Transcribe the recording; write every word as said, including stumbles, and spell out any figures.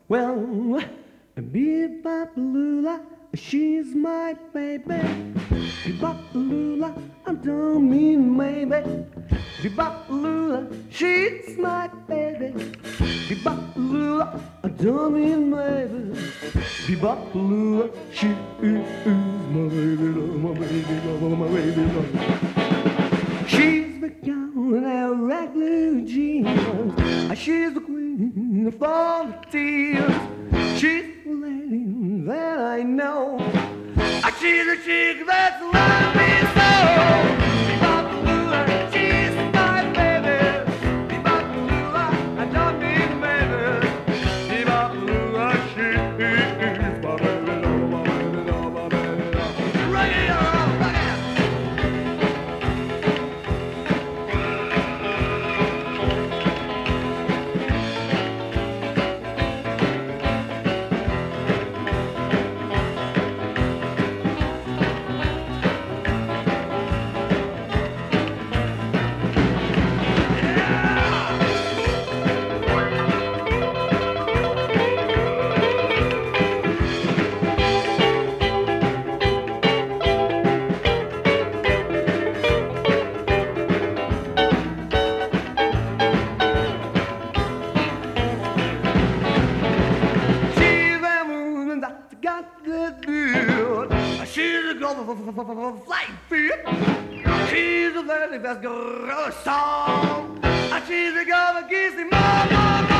Well, Bebop-a-lula, she's my baby. Bebop-a-lula, I don't mean maybe. Bebop-a-lula, she's my baby. Bebop-a-lula, I don't mean maybe. Bebop-a-lula, she is my baby, my baby, my baby, my baby. She's the gown and regular jeans. She's the queen of all the tears. She's the lady that I know. She's a chick that's loved me so. Bebop-a-lula, she's my baby. Bebop-a-lula, I don't mean baby. Bebop-a-lula, she is my baby, my baby, my baby. Rock it on, rock it on. Flight feet. She's a very best girl song. She's a girl that gives me more, more, more.